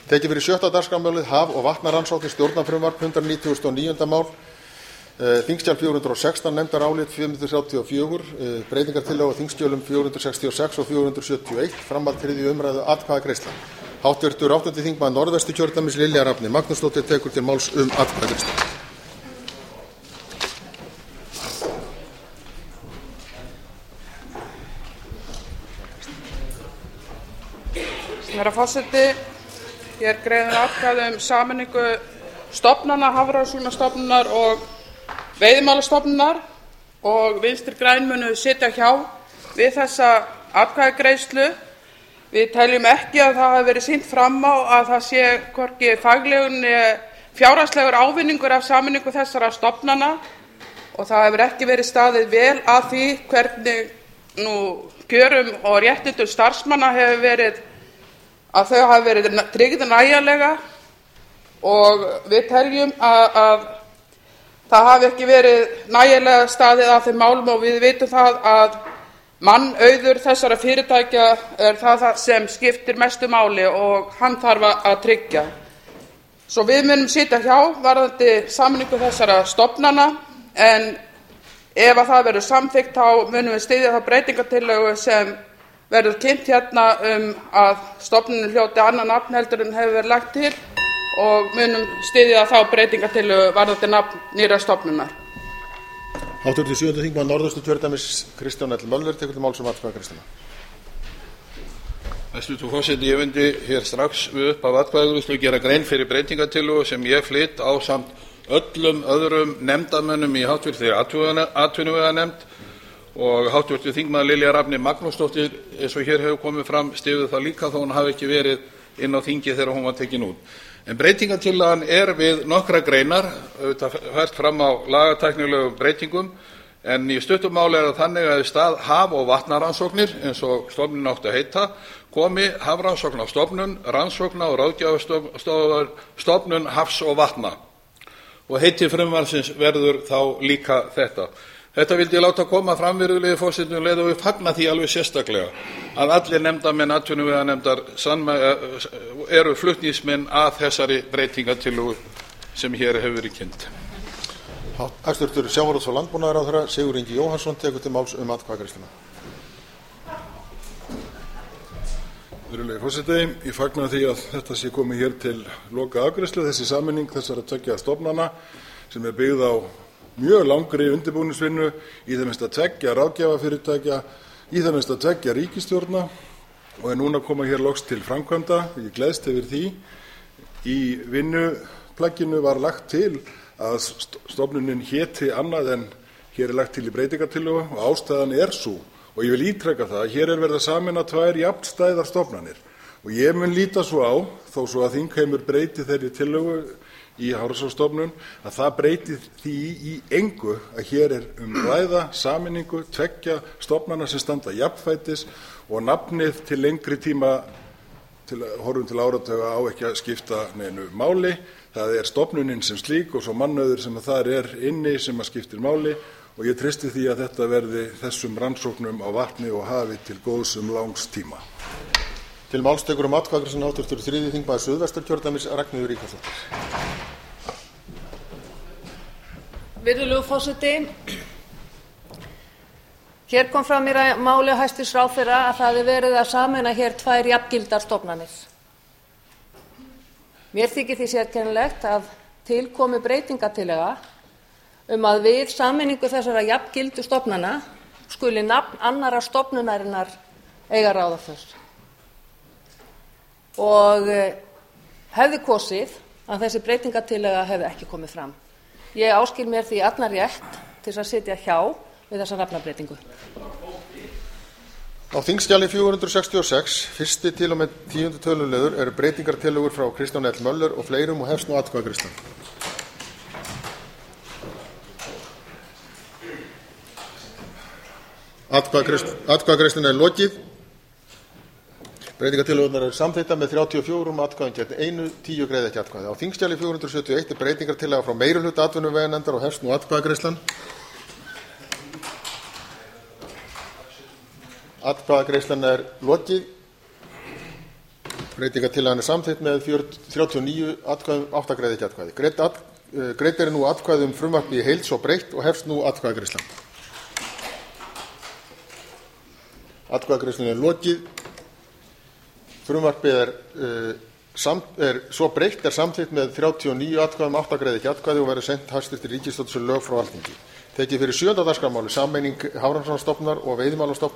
Tekið fyrir 7. dagskrármálið haf- og vatnarannsóknir stjórnarfrumvarp 199. mál, þingskjal 416, nefndarálit 534, breytingartillögu á þingskjölum 466 og 471, framhald 3. umræðu, atkvæðagreiðsla. Háttvirtur 8. þingmaður Norðvesturkjördæmis Lilja Rafney Magnúsdóttir tekur til máls atkvæðagreiðslu. Herra forseti, hér greiðum atkvæði sameiningu stofnana, Hafrannsóknastofnunar og Veiðimálastofnunar, og Vinstri græn munu sitja hjá við þessa atkvæðagreiðslu. Við teljum ekki að það hafi verið sýnt fram á að það sé hvorki faglegur né fjárhagslegur ávinningur af sameiningu þessara stofnana, og það hefur ekki verið staðið vel að því hvernig kjörum og réttindum starfsmanna hefur verið, að þau hafi verið tryggð nægjanlega, og við teljum að það hafi ekki verið nægjanlega staðið að þeim málum, og við vitum það að mannauður þessara fyrirtækja er það sem skiptir mestu máli og hann þarf að tryggja. Svo við munum sitja hjá varðandi sameiningu þessara stofnana, en ef að það verður samþykkt þá munum við styðja þá breytingartillögu sem verður kynnt hérna að stofnunin hljóti annað nafn heldur en hefur verið lagt til, og munum styðja þá breytingartillögu varðandi nafn nýrrar stofnunar. Háttvirtur 7. þingmaður Norðvesturkjördæmis Kristján L. Möller tekur til máls atkvæðagreiðsluna. Hæstvirtur forseti, ég myndi hér strax við upphaf atkvæðagreiðslu gera grein fyrir breytingartillögu sem ég flyt ásamt öllum öðrum nefndarmönnum í háttvirtri atvinnuveganefnd, og háttvirtur þingmaður Lilja Rafney Magnúsdóttir, eins og hér hefur komið fram, styður það líka þó hún hafi ekki verið inn á þingi þegar hún var tekin út. En breytingartillagan er við nokkrar greinar, auðvitað fært fram á lagatæknilegum breytingum, en í stuttu máli er það þannig að í stað haf- og vatnarannsóknir, eins og stofnunin átti að heita, komi Hafrannsóknastofnun, rannsókna- og ráðgjafarstofnun hafs og vatna, og heiti frumvarpsins verður þá líka þetta. Þetta vildi ég láta koma fram, virðulegi forseti, um leið og við fagna því alveg sérstaklega að allir nefndarmenn atvinnuveganefndar eru flutningsmenn að þessari breytingartillögu sem hér hefur verið kynnt. Hæstvirtur sjávarútvegs- og landbúnaðarráðherra Sigurður Ingi Jóhannsson tekur til máls atkvæðagreiðsluna. Virðulegi forseti, ég fagna því að þetta sé komið hér til lokaafgreiðslu, þessi sameining þessara tveggja stofnana sem er byggð á mjög langri undirbúningsvinnu í það minnsta tveggja ráðgjafarfyrirtækja, í það minnsta tveggja ríkisstjórna, og er núna að koma hér loks til framkvæmda. Ég gleðst yfir því. Í vinnuplagginu var lagt til að stofnunin héti annað en hér er lagt til í breytingartillögu, og ástæðan er sú, og ég vil ítreka það, að hér er verið að sameina tvær jafnstæðar stofnanir, og ég mun líta svo á, þó svo að þingheimur breyti þeirri tillögu í Hafrannsóknastofnun, að það breytir því í engu að hér er ræða sameiningu tveggja stofnana sem standa jafnfætis, og nafnið til lengri tíma, horfum til áratuga, á ekki að skipta neinu máli. Það er stofnunin sem slík og svo mannauður sem þar er inni sem að skiptir máli, og ég treysti því að þetta verði þessum rannsóknum á vatni og hafi til góðs langs tíma. Til máls tekur atkvæðagreiðsluna háttvirtur 3. þingmaður Suðvesturkjördæmis Ragnheiður Ríkharðsdóttir. Virðulegur forseti, hér kom fram í máli hæstvirts ráðherra að það er verið að sameina hér tvær jafngildar stofnanir. Mér þykir því sérkennilegt að til komi breytingartillaga að við sameiningu þessara jafngildu stofnana skuli nafn annarrar stofnunarinnar eiga ráða för, og hefði kosið að þessi breytingartillaga hefði ekki komið fram. Ég áskil mér því allan rétt til að sitja hjá við þessa nafnabreytingu. Á þingskjali 466, 1. til og með 10. töluliður, eru breytingartillögur frá Kristjáni L. Möller og fleirum, og hefst nú atkvæðagreiðslan. Atkvæðagreiðslunni er lokið. Breytingartillögurnar eru samþykktar með 34 atkvæðum gegn 1, 10 greiða ekki atkvæði. Á þingskjali 471 er breytingartillaga frá meirihluta atvinnuveganefndar og hefst nú atkvæðagreiðslan. Atkvæðagreiðslan er lokið. breytingartillagan er samþykkt með 39 atkvæðum, 8 greidd ekki atkvæði. Greidd eru nú atkvæði um frumvarpið í heild svo breytt og hefst nú atkvæðagreiðslan. Atkvæðagreiðslunni er lokið. Frumvarpið er svo breytt er samþykkt með 39 atkvæðum, 8 greidd ekki atkvæði og verður sent hæstvirtri ríkisstjórn sem lög frá Alþingi. Tekið fyrir 7. dagskrármálið sameining Hafrannsóknastofnunar og Veiðimálastofnunar